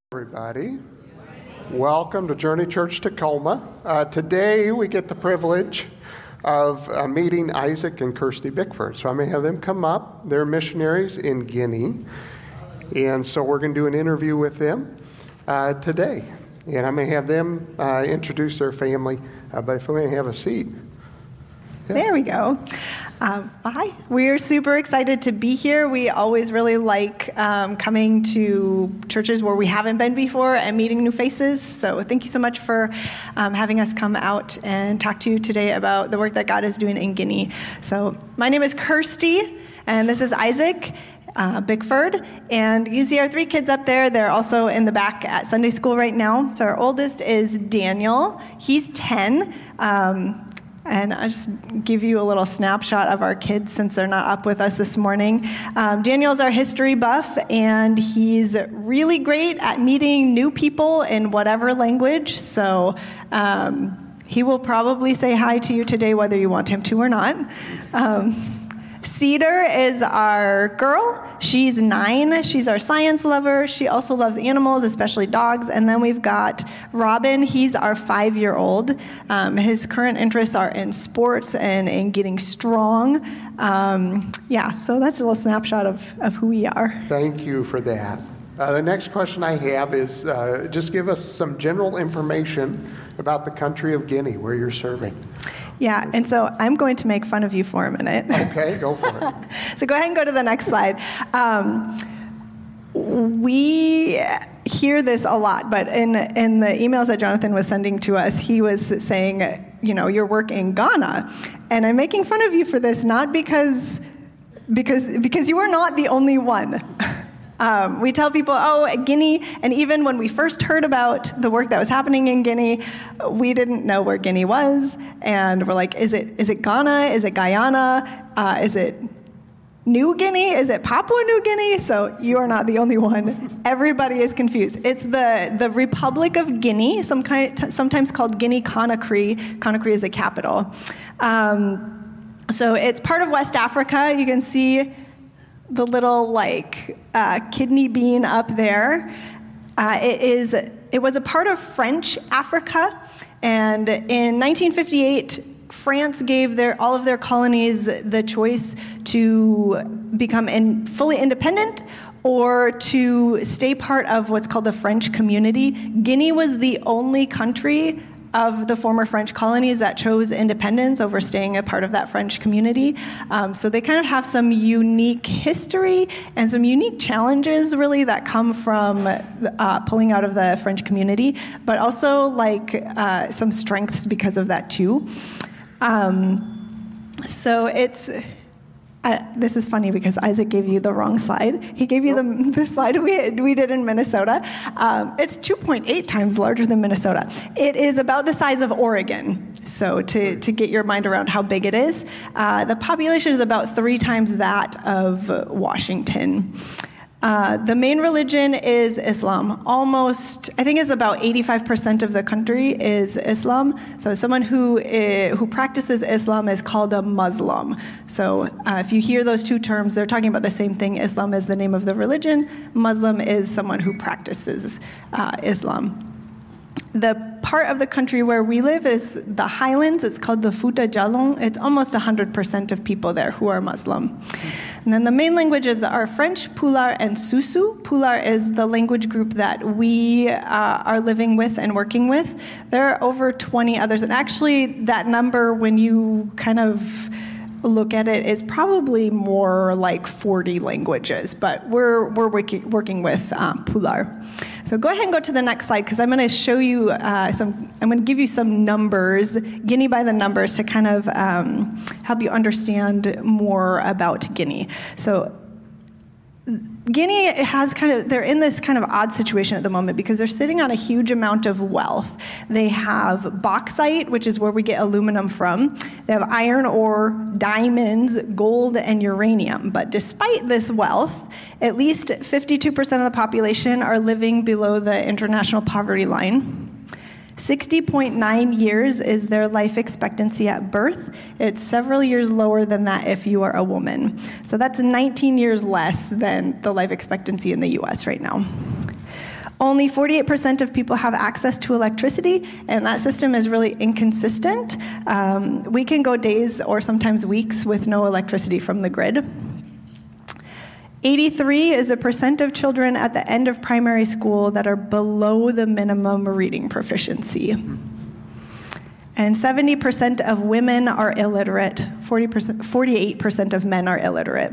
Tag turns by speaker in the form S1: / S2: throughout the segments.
S1: Everybody, welcome to Journey Church Tacoma. Today we get the privilege of meeting Isaac and Kirsty Bickford. So I'm going to have them come up. They're missionaries in Guinea, and so we're going to do an interview with them today. And I'm going to have them introduce their family, but if we may have a seat.
S2: Yeah. There we go. Hi. We're super excited to be here. We always really like coming to churches where we haven't been before and meeting new faces. So thank you so much for having us come out and talk to you today about the work that God is doing in Guinea. So my name is Kirsty, and this is Isaac Bickford. And you see our three kids up there. They're also in the back at Sunday school right now. So our oldest is Daniel. He's 10. And I'll just give you a little snapshot of our kids since they're not up with us this morning. Daniel's our history buff, and he's really great at meeting new people in whatever language. So he will probably say hi to you today, whether you want him to or not. Cedar is our girl. She's 9. She's our science lover. She also loves animals, especially dogs. And then we've got Robin. He's our 5-year-old. His current interests are in sports and in getting strong. So that's a little snapshot of who we are.
S1: Thank you for that. The next question I have is just give us some general information about the country of Guinea, where you're serving.
S2: Yeah, and so I'm going to make fun of you for a minute.
S1: Okay, go for it.
S2: So go ahead and go to the next slide. We hear this a lot, but in the emails that Jonathan was sending to us, he was saying, your work in Ghana. And I'm making fun of you for this, not because you are not the only one. We tell people, Guinea, and even when we first heard about the work that was happening in Guinea, we didn't know where Guinea was, and we're like, is it Ghana? Is it Guyana? Is it New Guinea? Is it Papua New Guinea? So you are not the only one. Everybody is confused. It's the Republic of Guinea, sometimes called Guinea-Conakry. Conakry is the capital. So it's part of West Africa. You can see the little kidney bean up there. It was a part of French Africa, and in 1958, France gave all of their colonies the choice to become fully independent or to stay part of what's called the French community. Guinea was the only country of the former French colonies that chose independence over staying a part of that French community. So they kind of have some unique history and some unique challenges, really, that come from pulling out of the French community, but also some strengths because of that, too. So it's... this is funny because Isaac gave you the wrong slide. He gave you the slide we did in Minnesota. It's 2.8 times larger than Minnesota. It is about the size of Oregon. So to get your mind around how big it is, the population is about 3 times that of Washington. The main religion is Islam. I think it's about 85% of the country is Islam. So someone who practices Islam is called a Muslim. So if you hear those two terms, they're talking about the same thing. Islam is the name of the religion. Muslim is someone who practices Islam. The part of the country where we live is the highlands. It's called the Fouta Djallon. It's almost 100% of people there who are Muslim. And then the main languages are French, Pular, and Susu. Pular is the language group that we are living with and working with. There are over 20 others. And actually, that number, when you kind of look at it, is probably more like 40 languages. But we're working with Pular. So go ahead and go to the next slide, because I'm going to show you I'm going to give you some numbers, Guinea by the numbers, to kind of help you understand more about Guinea. So Guinea they're in this kind of odd situation at the moment because they're sitting on a huge amount of wealth. They have bauxite, which is where we get aluminum from. They have iron ore, diamonds, gold, and uranium. But despite this wealth, at least 52% of the population are living below the international poverty line. 60.9 years is their life expectancy at birth. It's several years lower than that if you are a woman. So that's 19 years less than the life expectancy in the U.S. right now. Only 48% of people have access to electricity, and that system is really inconsistent. We can go days or sometimes weeks with no electricity from the grid. 83 is a percent of children at the end of primary school that are below the minimum reading proficiency. And 70% of women are illiterate. 48% of men are illiterate.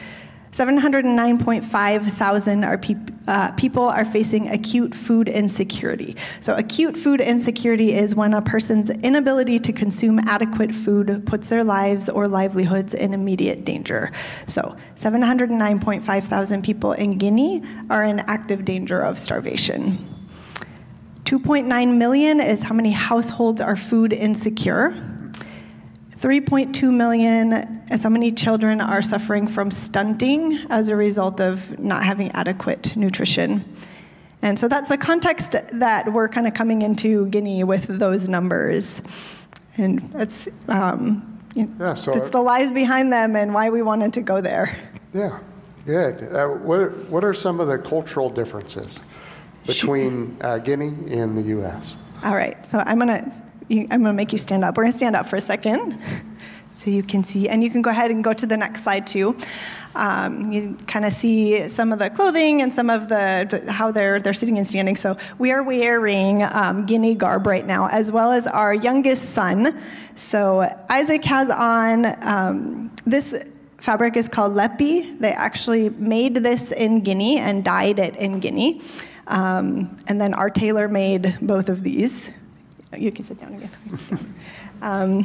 S2: 709.5 thousand people are facing acute food insecurity. So acute food insecurity is when a person's inability to consume adequate food puts their lives or livelihoods in immediate danger. So 709.5 thousand people in Guinea are in active danger of starvation. 2.9 million is how many households are food insecure. 3.2 million is how many children are suffering from stunting as a result of not having adequate nutrition. And so that's the context that we're kind of coming into Guinea with those numbers. And it's it's the lies behind them and why we wanted to go there.
S1: Yeah, good. What are some of the cultural differences between Guinea and the U.S.?
S2: All right, so I'm gonna make you stand up. We're gonna stand up for a second so you can see, and you can go ahead and go to the next slide too. You kind of see some of the clothing and some of the how they're sitting and standing. So we are wearing Guinea garb right now, as well as our youngest son. So Isaac has on this fabric is called lepi. They actually made this in Guinea and dyed it in Guinea. And then our tailor made both of these. You can sit down again.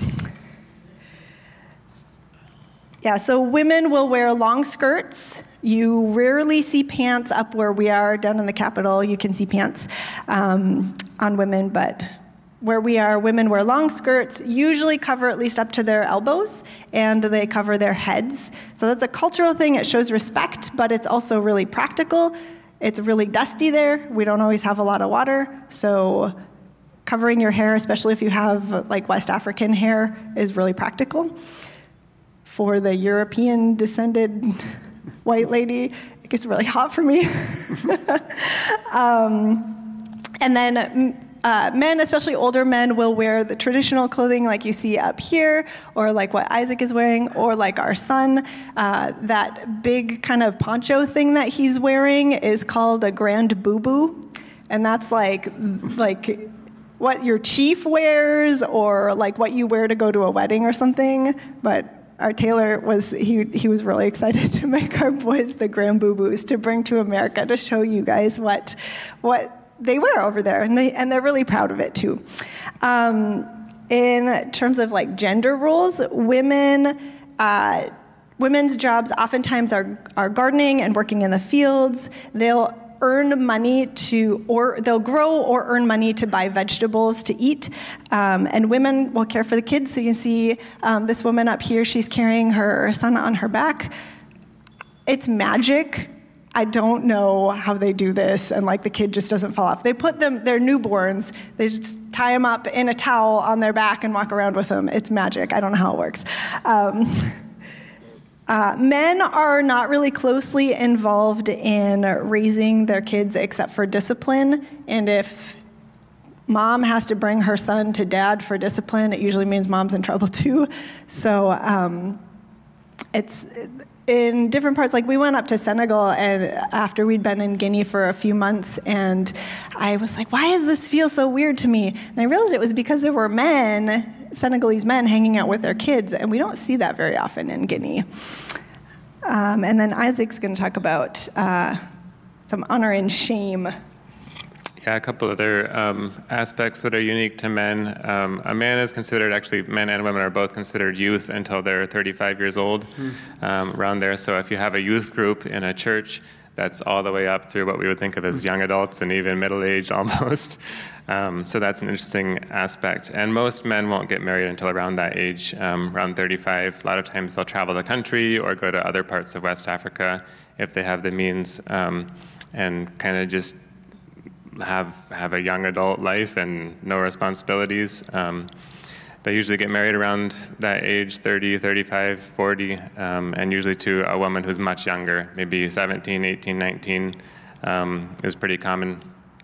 S2: So women will wear long skirts. You rarely see pants up where we are down in the capital. You can see pants on women, but where we are, women wear long skirts, usually cover at least up to their elbows, and they cover their heads. So that's a cultural thing. It shows respect, but it's also really practical. It's really dusty there. We don't always have a lot of water, so covering your hair, especially if you have like West African hair, is really practical. For the European descended white lady, it gets really hot for me. And then men, especially older men, will wear the traditional clothing like you see up here, or like what Isaac is wearing, or like our son. That big kind of poncho thing that he's wearing is called a grand bubu, and that's like what your chief wears, or like what you wear to go to a wedding or something. But our tailor was really excited to make our boys the grand bubus to bring to America to show you guys what they wear over there, and they're really proud of it too. In terms of like gender roles, women's jobs oftentimes are gardening and working in the fields. They'll earn money they'll grow or earn money to buy vegetables to eat. And women will care for the kids. So you can see this woman up here, she's carrying her son on her back. It's magic. I don't know how they do this, and like the kid just doesn't fall off. They put they're newborns, they just tie them up in a towel on their back and walk around with them. It's magic. I don't know how it works. Men are not really closely involved in raising their kids except for discipline, and if mom has to bring her son to dad for discipline, it usually means mom's in trouble too. So it's in different parts. Like we went up to Senegal, and after we'd been in Guinea for a few months, and I was like, why does this feel so weird to me? And I realized it was because there were Senegalese men hanging out with their kids, and we don't see that very often in Guinea. And then Isaac's going to talk about some honor and shame.
S3: Yeah, a couple other aspects that are unique to men. A man is considered, actually, men and women are both considered youth until they're 35 years old, around there. So if you have a youth group in a church, that's all the way up through what we would think of as young adults and even middle-aged almost. So that's an interesting aspect. And most men won't get married until around that age, around 35. A lot of times they'll travel the country or go to other parts of West Africa if they have the means, and kind of just have a young adult life and no responsibilities. They usually get married around that age, 30, 35, 40, and usually to a woman who's much younger, maybe 17, 18, 19 is pretty common.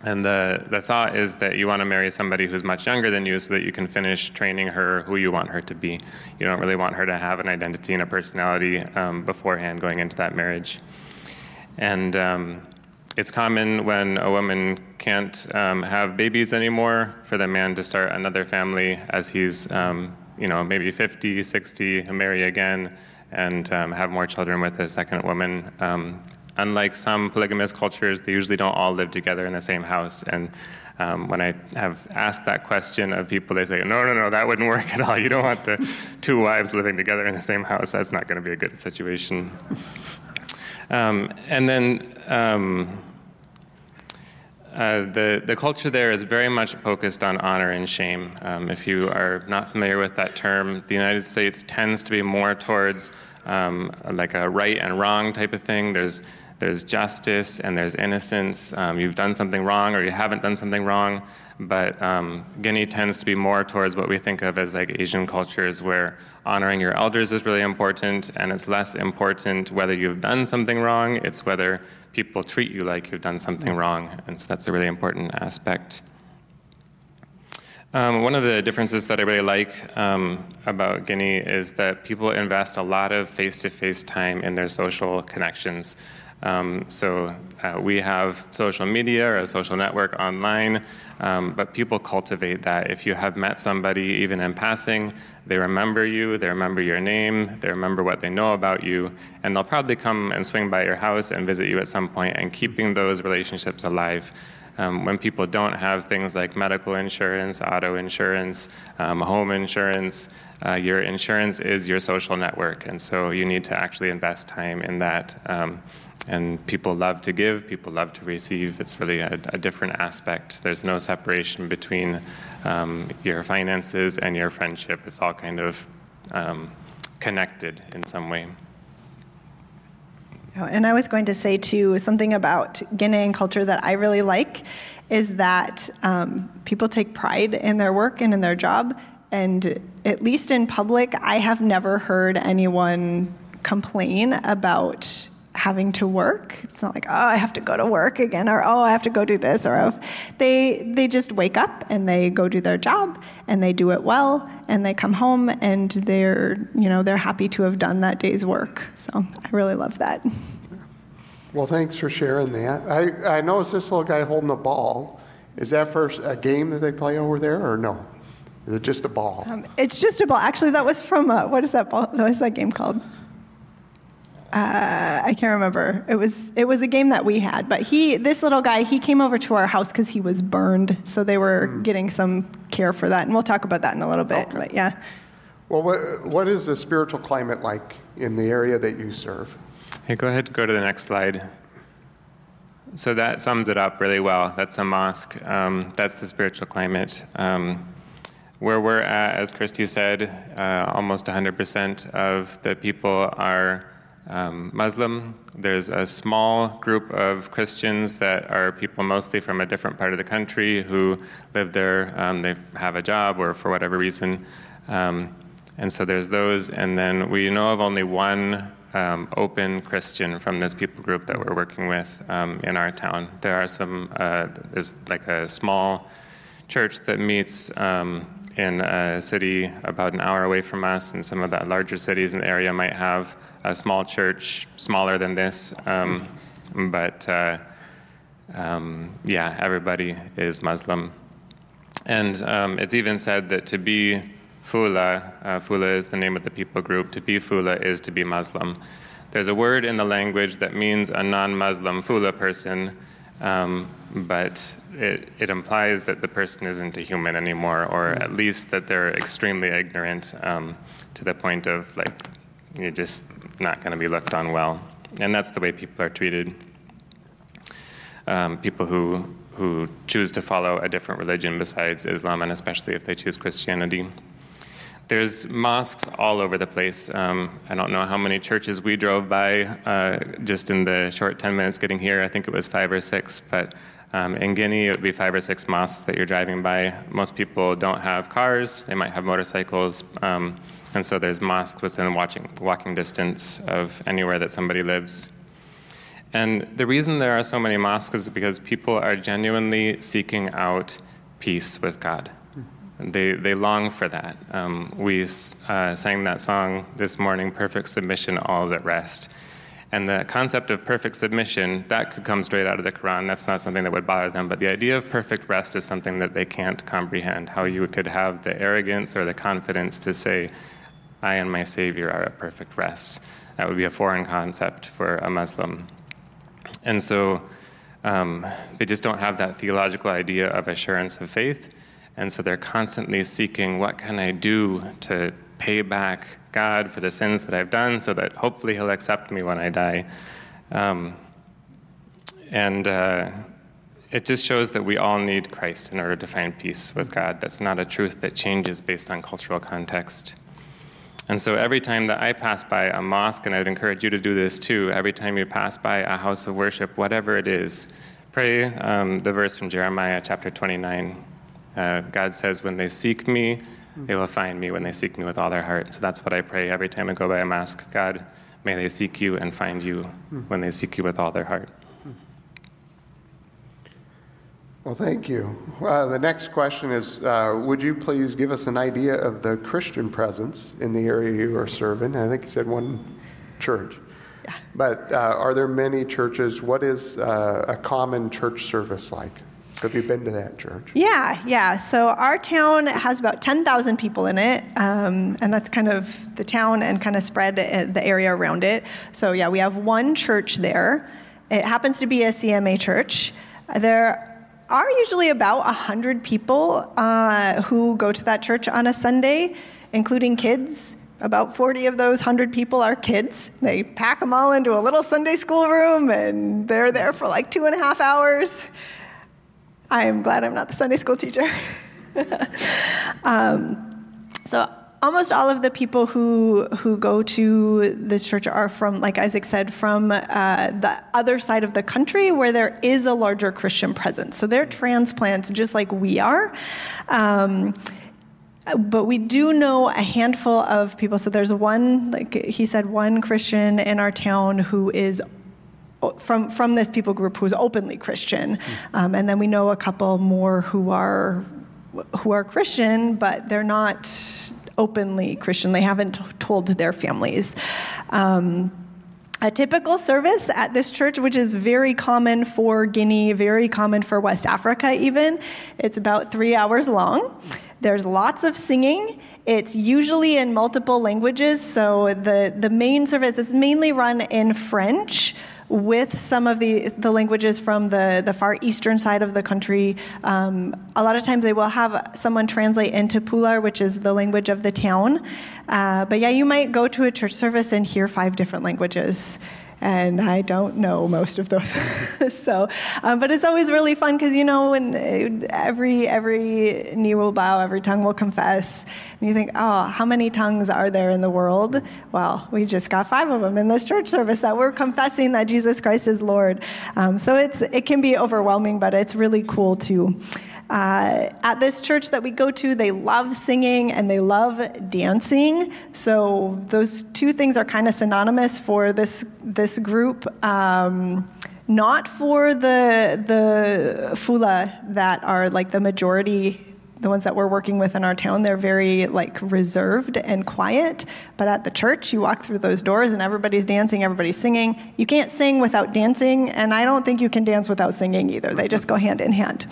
S3: And the thought is that you want to marry somebody who's much younger than you so that you can finish training her who you want her to be. You don't really want her to have an identity and a personality beforehand going into that marriage. And it's common when a woman can't have babies anymore for the man to start another family as he's maybe 50, 60, marry again, and have more children with a second woman. Unlike some polygamous cultures, they usually don't all live together in the same house. And when I have asked that question of people, they say, no, that wouldn't work at all. You don't want the two wives living together in the same house. That's not going to be a good situation. And then the culture there is very much focused on honor and shame. If you are not familiar with that term, the United States tends to be more towards like a right and wrong type of thing. There's justice and there's innocence. You've done something wrong or you haven't done something wrong. But Guinea tends to be more towards what we think of as like Asian cultures, where honoring your elders is really important, and it's less important whether you've done something wrong. It's whether people treat you like you've done something wrong. And so that's a really important aspect. One of the differences that I really like about Guinea is that people invest a lot of face-to-face time in their social connections. So we have social media or a social network online, but people cultivate that. If you have met somebody, even in passing, they remember you, they remember your name, they remember what they know about you, and they'll probably come and swing by your house and visit you at some point, and keeping those relationships alive. When people don't have things like medical insurance, auto insurance, home insurance, your insurance is your social network, and so you need to actually invest time in that. And people love to give, people love to receive. It's really a different aspect. There's no separation between your finances and your friendship. It's all kind of connected in some way.
S2: And I was going to say, too, something about Guinean culture that I really like is that people take pride in their work and in their job. And at least in public, I have never heard anyone complain about having to work. It's not like, oh, I have to go to work again, or oh, I have to go do this, or oh. They just wake up and they go do their job and they do it well, and they come home and they're happy to have done that day's work. So I really love that.
S1: Well, thanks for sharing that. I noticed this little guy holding a ball. Is that for a game that they play over there, or no? Is it just a ball?
S2: It's just a ball. Actually, that was from what is that ball? What is that game called? I can't remember. It was a game that we had, but this little guy, he came over to our house because he was burned, so they were getting some care for that, and we'll talk about that in a little bit.
S1: Okay.
S2: But yeah.
S1: Well, what is the spiritual climate like in the area that you serve?
S3: Hey, go ahead and go to the next slide. So that sums it up really well. That's a mosque. That's the spiritual climate. Where we're at, as Christy said, almost 100% of the people are Muslim. There's a small group of Christians that are people mostly from a different part of the country who live there. They have a job or for whatever reason. And so there's those. And then we know of only one open Christian from this people group that we're working with in our town. There are there's like a small church that meets in a city about an hour away from us, and some of the larger cities in the area might have a small church smaller than this. But everybody is Muslim. And it's even said that to be Fula is the name of the people group, to be Fula is to be Muslim. There's a word in the language that means a non-Muslim Fula person, but it implies that the person isn't a human anymore, or at least that they're extremely ignorant to the point of like, you're just not going to be looked on well. And that's the way people are treated. People who choose to follow a different religion besides Islam, and especially if they choose Christianity. There's mosques all over the place. I don't know how many churches we drove by just in the short 10 minutes getting here. I think it was 5 or 6, but in Guinea, it would be 5 or 6 mosques that you're driving by. Most people don't have cars. They might have motorcycles. And so there's mosques within walking distance of anywhere that somebody lives. And the reason there are so many mosques is because people are genuinely seeking out peace with God. They long for that. We sang that song this morning, Perfect Submission, All is at Rest. And the concept of perfect submission, that could come straight out of the Quran. That's not something that would bother them. But the idea of perfect rest is something that they can't comprehend, how you could have the arrogance or the confidence to say, I and my Savior are at perfect rest. That would be a foreign concept for a Muslim. And so they just don't have that theological idea of assurance of faith. And so they're constantly seeking, what can I do to pay back God for the sins that I've done so that hopefully he'll accept me when I die. It just shows that we all need Christ in order to find peace with God. That's not a truth that changes based on cultural context. And so every time that I pass by a mosque, and I'd encourage you to do this too, every time you pass by a house of worship, whatever it is, pray the verse from Jeremiah chapter 29. God says, when they seek me, they will find me when they seek me with all their heart. So that's what I pray every time I go by a mosque. God, may they seek you and find you when they seek you with all their heart.
S1: Well, thank you. The next question is, would you please give us an idea of the Christian presence in the area you are serving? I think you said one church.
S2: Yeah.
S1: But are there many churches? What is a common church service like? Have you been to that church?
S2: Yeah. So our town has about 10,000 people in it, and that's kind of the town and kind of spread the area around it. So yeah, we have one church there. It happens to be a CMA church. There are usually about 100 people who go to that church on a Sunday, including kids. About 40 of those 100 people are kids. They pack them all into a little Sunday school room, and they're there for like 2.5 hours. I am glad I'm not the Sunday school teacher. So almost all of the people who go to this church are from, like Isaac said, from the other side of the country where there is a larger Christian presence. So they're transplants just like we are. But we do know a handful of people. So there's one, like he said, one Christian in our town who is from this people group who's openly Christian, and then we know a couple more who are Christian, but they're not openly Christian. They haven't told their families. A typical service at this church, which is very common for Guinea, very common for West Africa even, it's about 3 hours long. There's lots of singing. It's usually in multiple languages, so the main service is mainly run in French, with some of the languages from the far eastern side of the country. A lot of times they will have someone translate into Pular, which is the language of the town. But yeah, you might go to a church service and hear 5 different languages. And I don't know most of those. So, but it's always really fun because, when every knee will bow, every tongue will confess. And you think, oh, how many tongues are there in the world? Well, we just got 5 of them in this church service that we're confessing that Jesus Christ is Lord. So it can be overwhelming, but it's really cool too. At this church that we go to, they love singing and they love dancing. So those 2 things are kind of synonymous for this group. Not for the Fula that are like the majority, the ones that we're working with in our town. They're very like reserved and quiet. But at the church, you walk through those doors and everybody's dancing, everybody's singing. You can't sing without dancing, and I don't think you can dance without singing either. They just go hand in hand.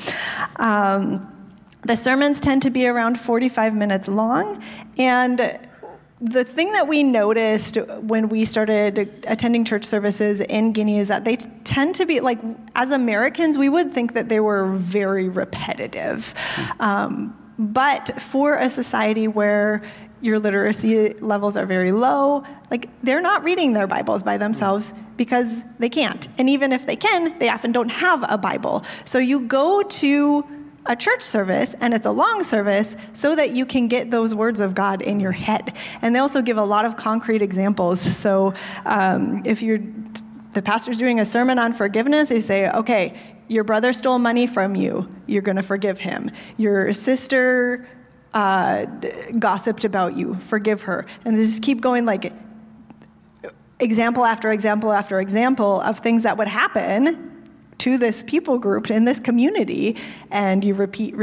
S2: The sermons tend to be around 45 minutes long, and the thing that we noticed when we started attending church services in Guinea is that they tend to be, like, as Americans, we would think that they were very repetitive. But for a society where your literacy levels are very low, like, they're not reading their Bibles by themselves because they can't. And even if they can, they often don't have a Bible. So you go to a church service, and it's a long service, so that you can get those words of God in your head. And they also give a lot of concrete examples. So if the pastor's doing a sermon on forgiveness, they say, okay, your brother stole money from you. You're going to forgive him. Your sister gossiped about you. Forgive her. And they just keep going, like, example after example after example of things that would happen to this people group in this community, and you repeat.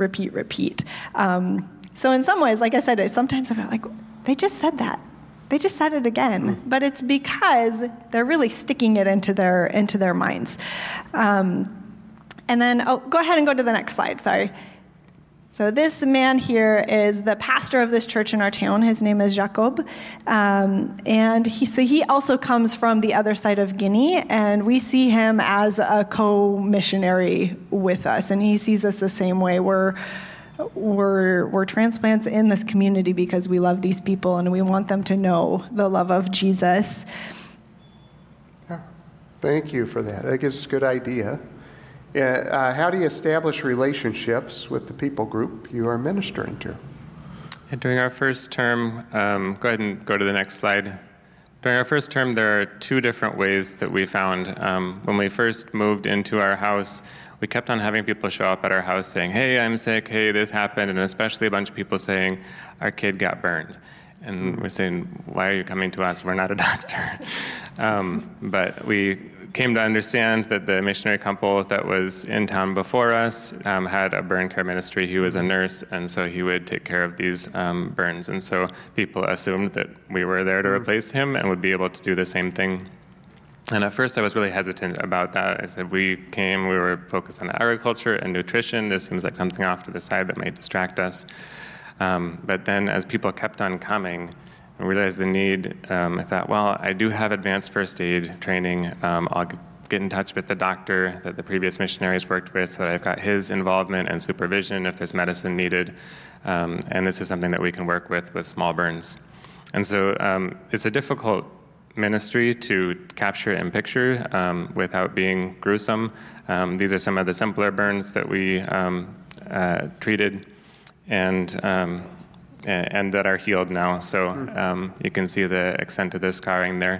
S2: So in some ways, like I said, sometimes I'm like, they just said that. They just said it again, but it's because they're really sticking it into their minds. And then, go ahead and go to the next slide. Sorry. So this man here is the pastor of this church in our town. His name is Jacob, and he also comes from the other side of Guinea, and we see him as a co-missionary with us, and he sees us the same way. We're transplants in this community because we love these people and we want them to know the love of Jesus.
S1: Yeah. Thank you for that. That gives us a good idea. How do you establish relationships with the people group you are ministering to?
S3: During our first term, go ahead and go to the next slide. During our first term, there are two different ways that we found. When we first moved into our house, we kept on having people show up at our house saying, hey, I'm sick, hey, this happened, and especially a bunch of people saying, our kid got burned. And we're saying, why are you coming to us? We're not a doctor. But we came to understand that the missionary couple that was in town before us had a burn care ministry. He was a nurse, and so he would take care of these burns. And so people assumed that we were there to replace him and would be able to do the same thing. And at first I was really hesitant about that. I said, we were focused on agriculture and nutrition. This seems like something off to the side that might distract us. But then as people kept on coming and realized the need, I thought, well, I do have advanced first aid training. I'll get in touch with the doctor that the previous missionaries worked with so that I've got his involvement and supervision if there's medicine needed. And this is something that we can work with small burns. And so it's a difficult ministry to capture and picture without being gruesome. These are some of the simpler burns that we treated and that are healed now. So you can see the extent of the scarring there.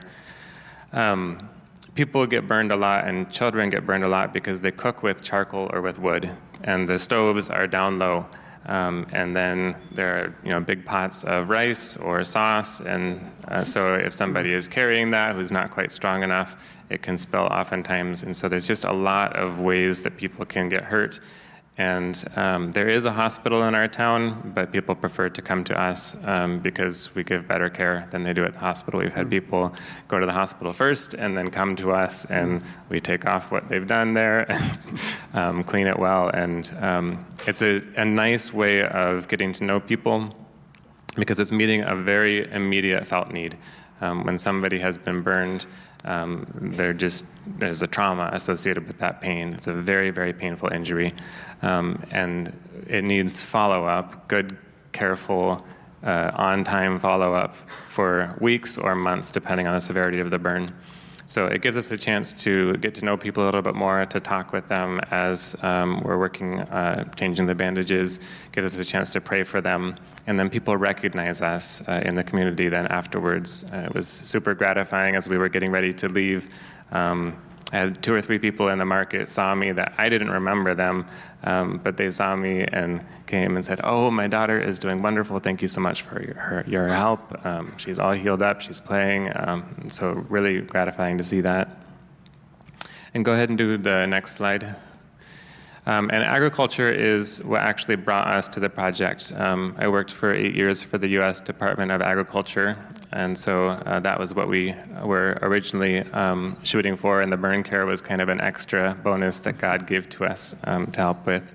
S3: People get burned a lot, and children get burned a lot because they cook with charcoal or with wood, and the stoves are down low. And then there are big pots of rice or sauce, and so if somebody is carrying that who's not quite strong enough, it can spill oftentimes. And so there's just a lot of ways that people can get hurt. And there is a hospital in our town, but people prefer to come to us because we give better care than they do at the hospital. We've had people go to the hospital first and then come to us, and we take off what they've done there and clean it well. And it's a nice way of getting to know people because it's meeting a very immediate felt need. When somebody has been burned, there's a trauma associated with that pain. It's a very, very painful injury. And it needs follow-up, good, careful, on-time follow-up for weeks or months, depending on the severity of the burn. So it gives us a chance to get to know people a little bit more, to talk with them as we're working, changing the bandages, gives us a chance to pray for them. And then people recognize us in the community then afterwards. It was super gratifying as we were getting ready to leave. I had 2 or 3 people in the market saw me that I didn't remember them, but they saw me and came and said, oh, my daughter is doing wonderful. Thank you so much for your help. She's all healed up. She's playing. So really gratifying to see that. And go ahead and do the next slide. And agriculture is what actually brought us to the project. I worked for 8 years for the U.S. Department of Agriculture, and so that was what we were originally shooting for, and the burn care was kind of an extra bonus that God gave to us to help with.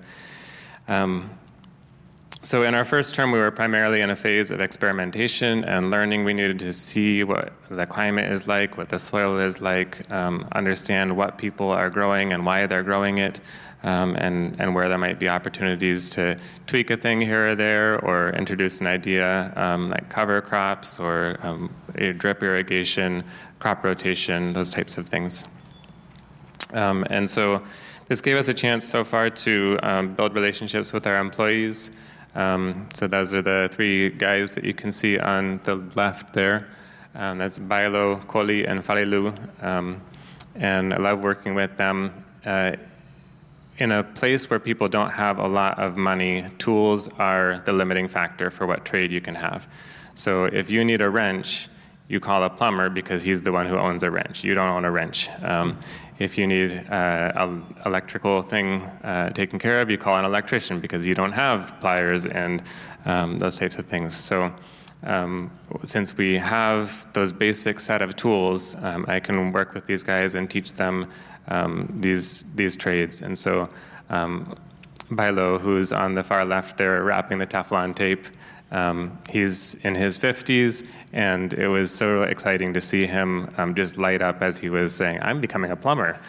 S3: So in our first term, we were primarily in a phase of experimentation and learning. We needed to see what the climate is like, what the soil is like, understand what people are growing and why they're growing it, and where there might be opportunities to tweak a thing here or there, or introduce an idea like cover crops or drip irrigation, crop rotation, those types of things. And so this gave us a chance so far to build relationships with our employees. So those are the 3 guys that you can see on the left there. That's Bailo, Koli, and Falilu. And I love working with them. In a place where people don't have a lot of money, tools are the limiting factor for what trade you can have. So if you need a wrench, you call a plumber because he's the one who owns a wrench. You don't own a wrench. If you need an electrical thing taken care of, you call an electrician because you don't have pliers and those types of things. So since we have those basic set of tools, I can work with these guys and teach them these trades. And so Bailo, who's on the far left there wrapping the Teflon tape, he's in his 50s, and it was so exciting to see him just light up as he was saying, "I'm becoming a plumber."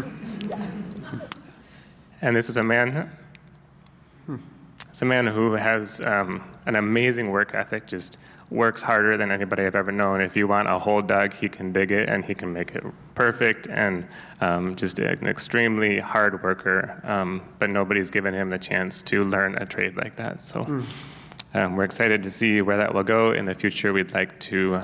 S3: And this is a man. It's a man who has an amazing work ethic, just works harder than anybody I've ever known. If you want a hole dug, he can dig it, and he can make it perfect, and just an extremely hard worker. But nobody's given him the chance to learn a trade like that. So we're excited to see where that will go in the future. We'd like to,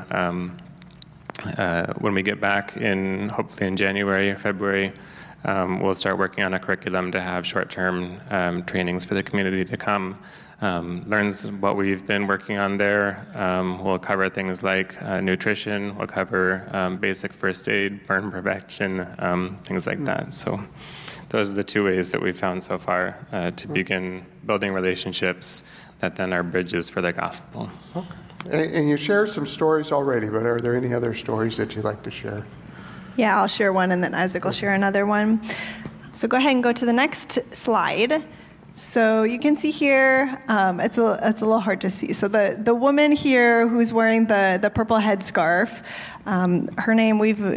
S3: when we get back hopefully in January or February, we'll start working on a curriculum to have short-term trainings for the community to come. Learns what we've been working on there. We'll cover things like nutrition. We'll cover basic first aid, burn prevention, things like that. So those are the two ways that we've found so far to begin building relationships that then are bridges for the gospel.
S1: Okay. And you shared some stories already, but are there any other stories that you'd like to share?
S2: Yeah, I'll share one, and then Isaac will share another one. So go ahead and go to the next slide. So you can see here, it's a little hard to see. So the woman here who's wearing the purple headscarf, her name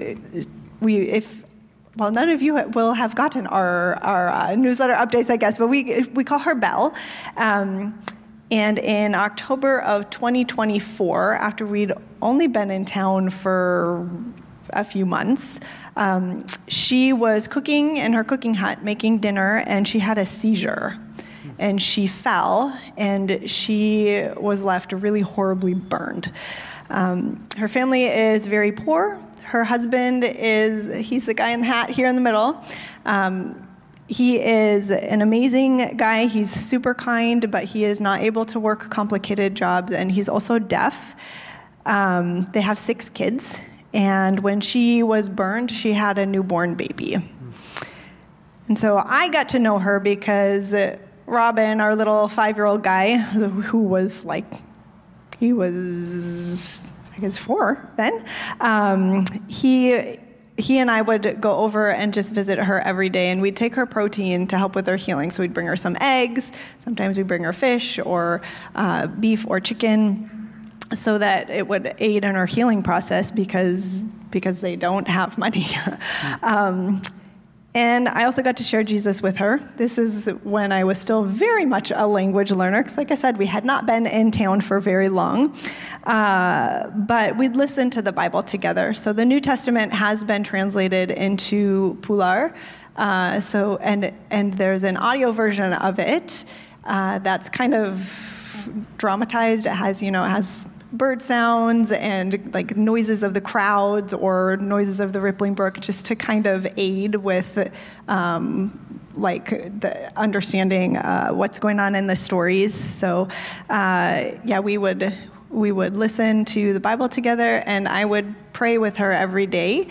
S2: none of you will have gotten our newsletter updates, I guess, but we call her Belle. And in October of 2024, after we'd only been in town for a few months, she was cooking in her cooking hut, making dinner, and she had a seizure. And she fell, and she was left really horribly burned. Her family is very poor. Her husband he's the guy in the hat here in the middle. He is an amazing guy. He's super kind, but he is not able to work complicated jobs, and he's also deaf. They have 6 kids, and when she was burned, she had a newborn baby. And so I got to know her because Robin, our little 5-year-old guy, who was he was, I guess, 4 then, he and I would go over and just visit her every day, and we'd take her protein to help with her healing. So we'd bring her some eggs, sometimes we'd bring her fish or beef or chicken, so that it would aid in her healing process because they don't have money. And I also got to share Jesus with her. This is when I was still very much a language learner, because like I said, we had not been in town for very long. But we'd listen to the Bible together. So the New Testament has been translated into Pular. And there's an audio version of it that's kind of dramatized. It has bird sounds and like noises of the crowds or noises of the rippling brook, just to kind of aid with like the understanding what's going on in the stories. So we would listen to the Bible together, and I would pray with her every day.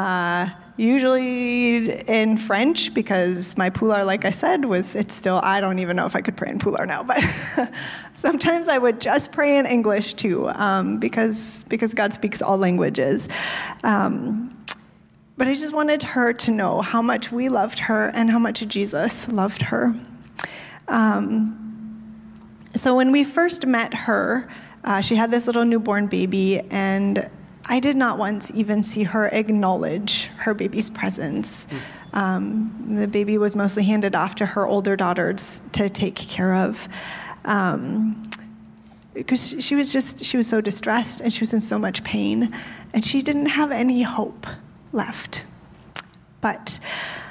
S2: Usually in French, because my Pular, like I said, I don't even know if I could pray in Pular now, but sometimes I would just pray in English too, because God speaks all languages. But I just wanted her to know how much we loved her and how much Jesus loved her. So when we first met her, she had this little newborn baby, and I did not once even see her acknowledge her baby's presence. The baby was mostly handed off to her older daughters to take care of, because she was so distressed, and she was in so much pain, and she didn't have any hope left. But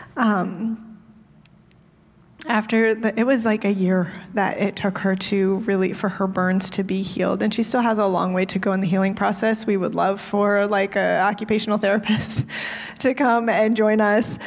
S2: it was like a year that it took her for her burns to be healed. And she still has a long way to go in the healing process. We would love for like an occupational therapist to come and join us.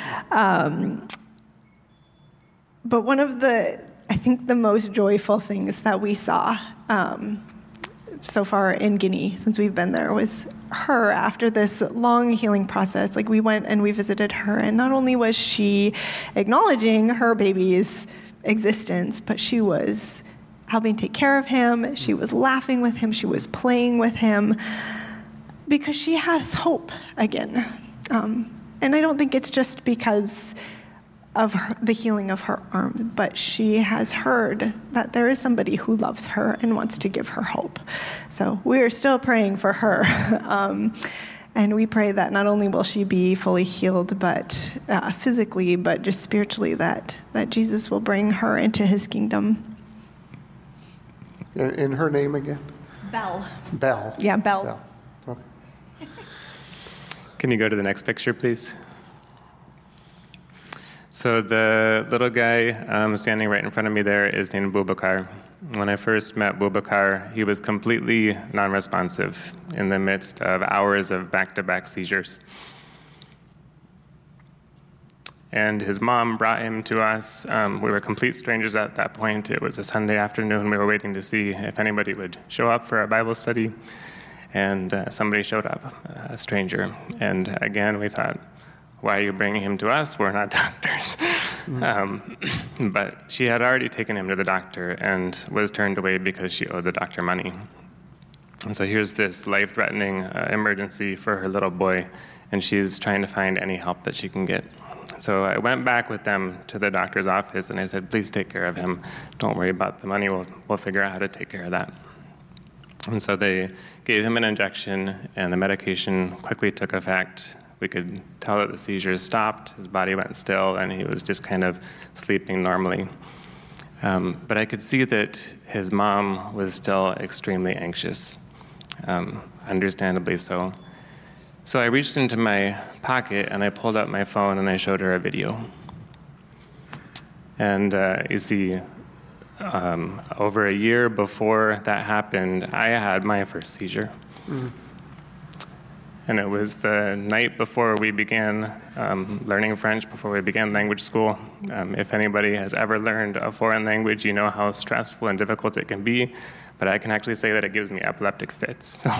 S2: But one of the most joyful things that we saw so far in Guinea since we've been there was her after this long healing process. Like, we went and we visited her, and not only was she acknowledging her baby's existence, but she was helping take care of him. She was laughing with him. She was playing with him because she has hope again. And I don't think it's just because of the healing of her arm, but she has heard that there is somebody who loves her and wants to give her hope. So we are still praying for her. And we pray that not only will she be fully healed, but physically, but just spiritually, that Jesus will bring her into his kingdom.
S1: In her name again?
S2: Belle.
S1: Belle.
S2: Yeah, Belle.
S1: Belle. Okay.
S3: Can you go to the next picture, please? So the little guy standing right in front of me there is named Boubacar. When I first met Boubacar, he was completely non-responsive in the midst of hours of back-to-back seizures. And his mom brought him to us. We were complete strangers at that point. It was a Sunday afternoon. We were waiting to see if anybody would show up for our Bible study. And somebody showed up, a stranger. And again, we thought, why are you bringing him to us? We're not doctors. But she had already taken him to the doctor and was turned away because she owed the doctor money. And so here's this life-threatening emergency for her little boy, and she's trying to find any help that she can get. So I went back with them to the doctor's office, and I said, please take care of him. Don't worry about the money. We'll figure out how to take care of that. And so they gave him an injection, and the medication quickly took effect. We could tell that the seizures stopped, his body went still, and he was just kind of sleeping normally. But I could see that his mom was still extremely anxious, understandably so. So I reached into my pocket, and I pulled out my phone, and I showed her a video. And you see, over a year before that happened, I had my first seizure. Mm-hmm. And it was the night before we began learning French, before we began language school. If anybody has ever learned a foreign language, you know how stressful and difficult it can be. But I can actually say that it gives me epileptic fits. So.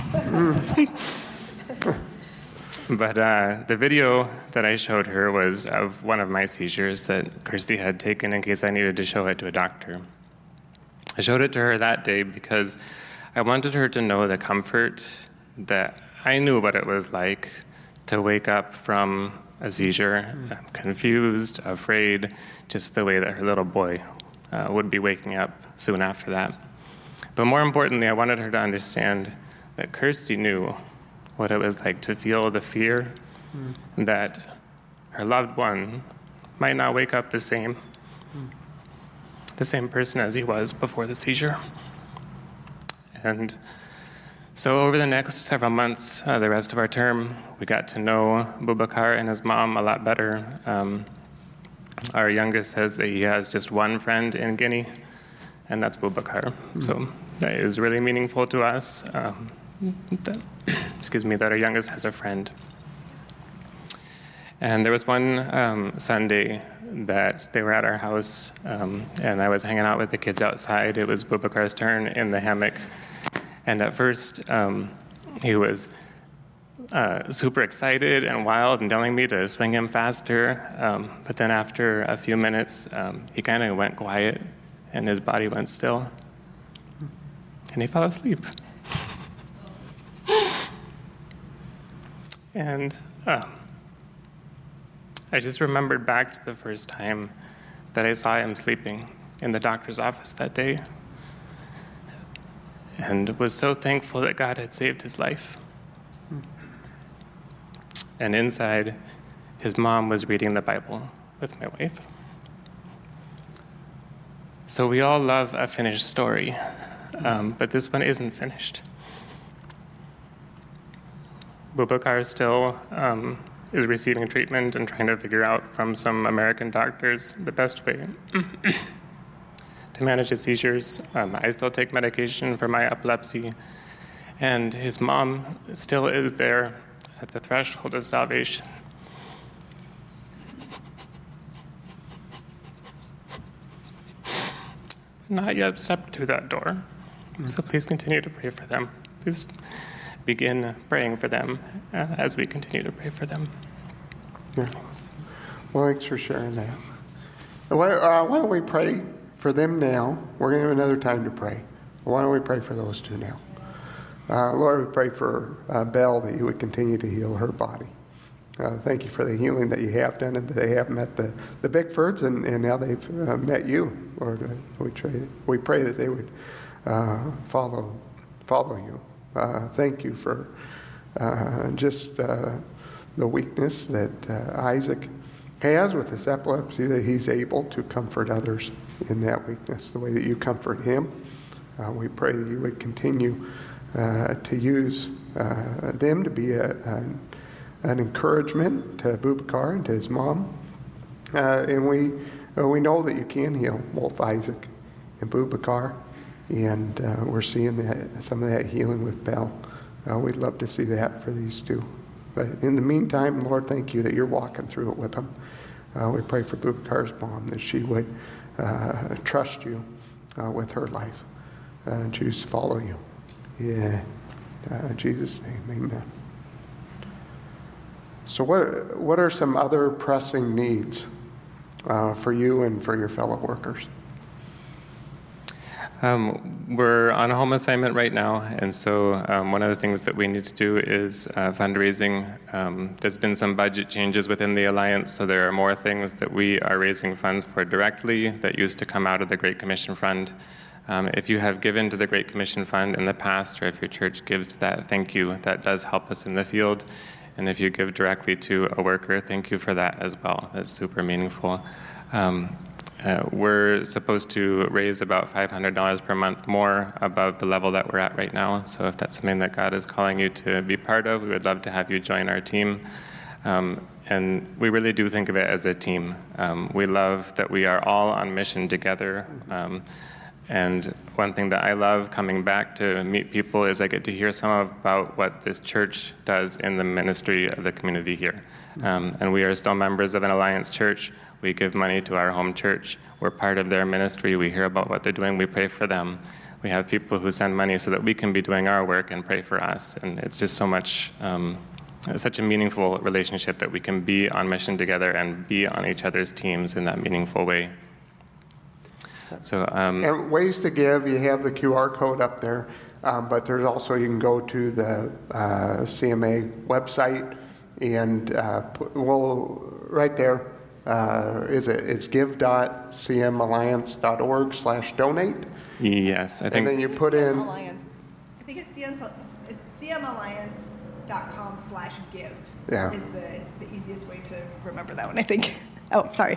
S3: But the video that I showed her was of one of my seizures that Kirsty had taken in case I needed to show it to a doctor. I showed it to her that day because I wanted her to know the comfort that I knew what it was like to wake up from a seizure, confused, afraid, just the way that her little boy would be waking up soon after that. But more importantly, I wanted her to understand that Kirsty knew what it was like to feel the fear that her loved one might not wake up the same person as he was before the seizure. And so over the next several months, the rest of our term, we got to know Boubacar and his mom a lot better. Our youngest says that he has just one friend in Guinea, and that's Boubacar. So that is really meaningful to us, that our youngest has a friend. And there was one Sunday that they were at our house, and I was hanging out with the kids outside. It was Boubacar's turn in the hammock. And at first, he was super excited and wild and telling me to swing him faster. But then after a few minutes, he kind of went quiet, and his body went still. And he fell asleep. And I just remembered back to the first time that I saw him sleeping in the doctor's office that day, and was so thankful that God had saved his life. And inside, his mom was reading the Bible with my wife. So we all love a finished story, but this one isn't finished. Boubacar still is receiving treatment and trying to figure out from some American doctors the best way to manage his seizures. I still take medication for my epilepsy, and his mom still is there at the threshold of salvation. Not yet stepped through that door. So please continue to pray for them. Please begin praying for them as we continue to pray for them.
S1: Yeah. Well, thanks for sharing that. Why don't we pray for them now? We're going to have another time to pray. Why don't we pray for those two now? Lord, we pray for Belle, that you would continue to heal her body. Thank you for the healing that you have done, and that they have met the Bickfords, and now they've met you. Lord, we pray that they would follow you. Thank you for just the weakness that Isaac has with this epilepsy, that he's able to comfort others in that weakness, the way that you comfort him. We pray that you would continue to use them to be an encouragement to Boubacar and to his mom. And we know that you can heal both Isaac and Boubacar, and we're seeing some of that healing with Belle. We'd love to see that for these two. But in the meantime, Lord, thank you that you're walking through it with them. We pray for Boubacar's mom, that she would trust you with her life and choose to follow you. Yeah. In Jesus' name, amen. So what are some other pressing needs for you and for your fellow workers?
S3: We're on a home assignment right now, and so one of the things that we need to do is fundraising. There's been some budget changes within the Alliance, so there are more things that we are raising funds for directly that used to come out of the Great Commission Fund. If you have given to the Great Commission Fund in the past, or if your church gives to that, thank you. That does help us in the field. And if you give directly to a worker, thank you for that as well. That's super meaningful. We're supposed to raise about $500 per month more above the level that we're at right now. So if that's something that God is calling you to be part of, we would love to have you join our team. And we really do think of it as a team. We love that we are all on mission together. And one thing that I love coming back to meet people is I get to hear some about what this church does in the ministry of the community here. And we are still members of an Alliance church. We give money to our home church. We're part of their ministry. We hear about what they're doing. We pray for them. We have people who send money so that we can be doing our work and pray for us. And it's just so much, such a meaningful relationship that we can be on mission together and be on each other's teams in that meaningful way. So,
S1: and ways to give, you have the QR code up there, but there's also, you can go to the CMA website, and right there, it's give.cmalliance.org/donate.
S3: Yes, I think.
S1: And then you put in.
S2: Alliance. I think it's cmalliance.com/give.
S1: Yeah.
S2: Is the easiest way to remember that one, I think. Oh, sorry.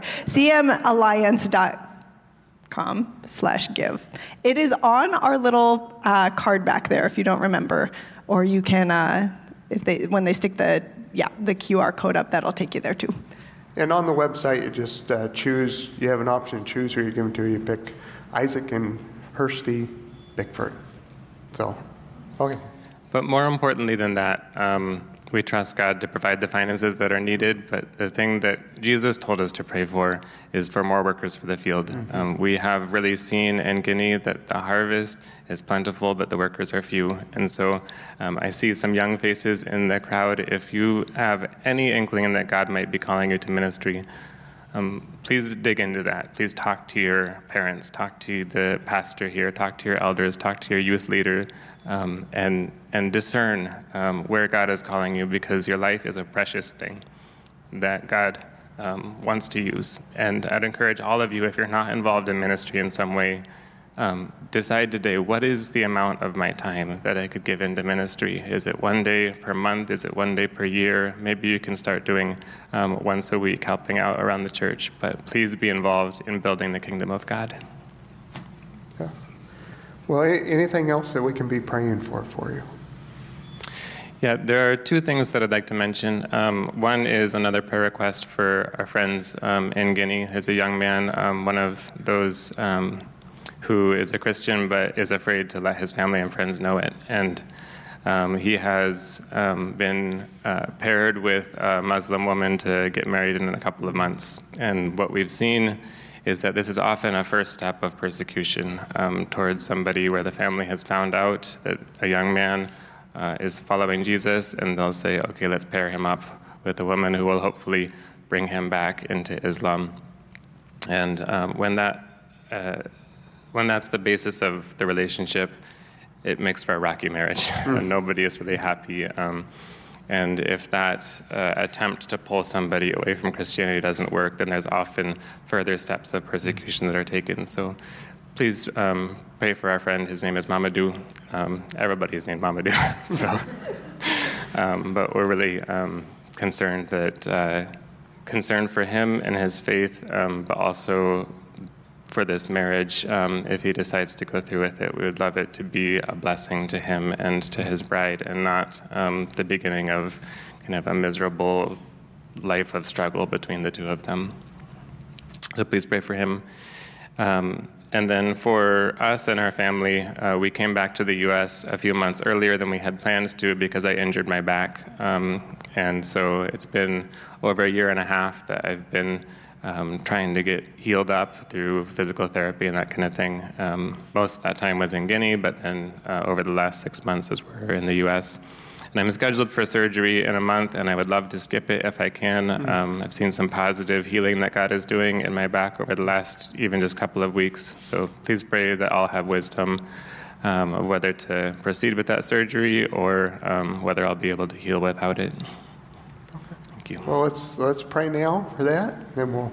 S2: cmalliance.com/give. It is on our little card back there, if you don't remember, or you can, when they stick the QR code up, that'll take you there too.
S1: And on the website, you just choose. You have an option to choose who you're giving to. You pick Isaac and Kirsty Bickford. So, okay.
S3: But more importantly than that, we trust God to provide the finances that are needed, but the thing that Jesus told us to pray for is for more workers for the field. Mm-hmm. We have really seen in Guinea that the harvest is plentiful, but the workers are few. And so I see some young faces in the crowd. If you have any inkling that God might be calling you to ministry, please dig into that. Please talk to your parents, talk to the pastor here, talk to your elders, talk to your youth leader, and discern where God is calling you, because your life is a precious thing that God wants to use. And I'd encourage all of you, if you're not involved in ministry in some way, decide today, what is the amount of my time that I could give into ministry? Is it 1 day per month? Is it 1 day per year? Maybe you can start doing once a week, helping out around the church. But please be involved in building the kingdom of God.
S1: Yeah. Well, anything else that we can be praying for you?
S3: Yeah, there are two things that I'd like to mention. One is another prayer request for our friends in Guinea. There's a young man, one of those who is a Christian but is afraid to let his family and friends know it. And he has been paired with a Muslim woman to get married in a couple of months. And what we've seen is that this is often a first step of persecution towards somebody where the family has found out that a young man is following Jesus, and they'll say, okay, let's pair him up with a woman who will hopefully bring him back into Islam. And when that's the basis of the relationship, it makes for a rocky marriage, and nobody is really happy. And if that attempt to pull somebody away from Christianity doesn't work, then there's often further steps of persecution that are taken. So please pray for our friend. His name is Mamadou. Everybody's named Mamadou. So, but we're really concerned for him and his faith, but also for this marriage. If he decides to go through with it, we would love it to be a blessing to him and to his bride, and not the beginning of kind of a miserable life of struggle between the two of them. So please pray for him. And then for us and our family, we came back to the U.S. a few months earlier than we had planned to because I injured my back. And so it's been over a year and a half that I've been trying to get healed up through physical therapy and that kind of thing. Most of that time was in Guinea, but then over the last 6 months as we're in the U.S. And I'm scheduled for surgery in a month, and I would love to skip it if I can. I've seen some positive healing that God is doing in my back over the last even just couple of weeks. So please pray that I'll have wisdom of whether to proceed with that surgery or whether I'll be able to heal without it. Thank you.
S1: Well, let's pray now for that, and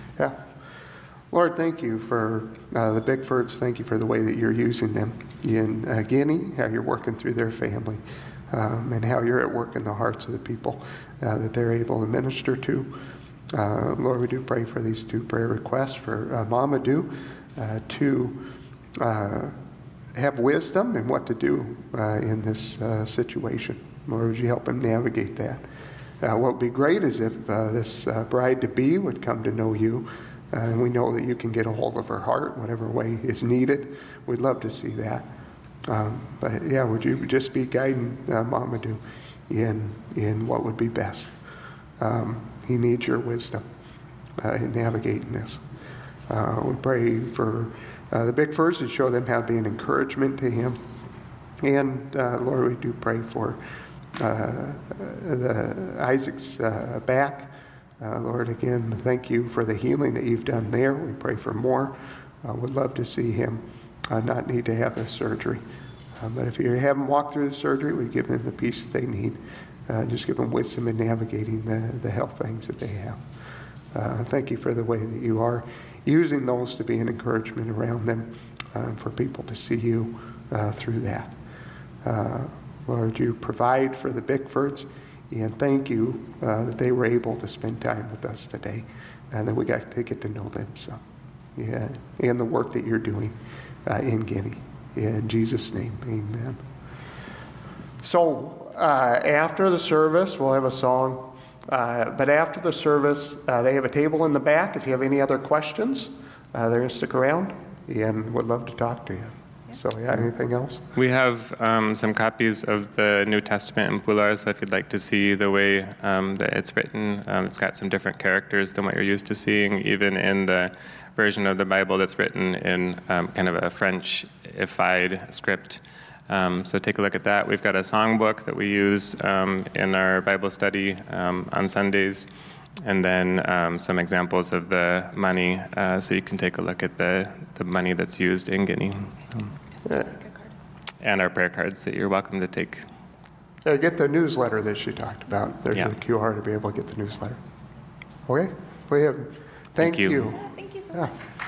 S1: Lord, thank you for the Bickfords. Thank you for the way that you're using them in Guinea, how you're working through their family, and how you're at work in the hearts of the people that they're able to minister to. Lord, we do pray for these two prayer requests for Mamadou to have wisdom in what to do in this situation. Lord, would you help him navigate that? What would be great is if this bride-to-be would come to know you, and we know that you can get a hold of her heart, whatever way is needed. We'd love to see that. But yeah, would you just be guiding Mamadou in what would be best? He needs your wisdom in navigating this. We pray for the Bickfords to show them how to be an encouragement to him. And Lord, we do pray for Isaac's back. Lord, again, thank you for the healing that you've done there. We pray for more. Would love to see him not need to have this surgery. But if you have them walk through the surgery, we give them the peace that they need. Just give them wisdom in navigating the health things that they have. Thank you for the way that you are using those to be an encouragement around them, for people to see you through that. Lord, you provide for the Bickfords, and thank you that they were able to spend time with us today, and that we got to get to know them. So, yeah, and the work that you're doing in Guinea. In Jesus' name, amen. So after the service, we'll have a song. But after the service, they have a table in the back. If you have any other questions, they're going to stick around and would love to talk to you. So, yeah, anything else?
S3: We have some copies of the New Testament in Pular, so if you'd like to see the way that it's written, it's got some different characters than what you're used to seeing, even in the version of the Bible that's written in kind of a French-ified script. So take a look at that. We've got a songbook that we use in our Bible study on Sundays, and then some examples of the money, so you can take a look at the money that's used in Guinea. And our prayer cards that you're welcome to take.
S1: Get the newsletter that she talked about. There's a QR to be able to get the newsletter. Okay? We have. Thank you.
S2: Thank you so much.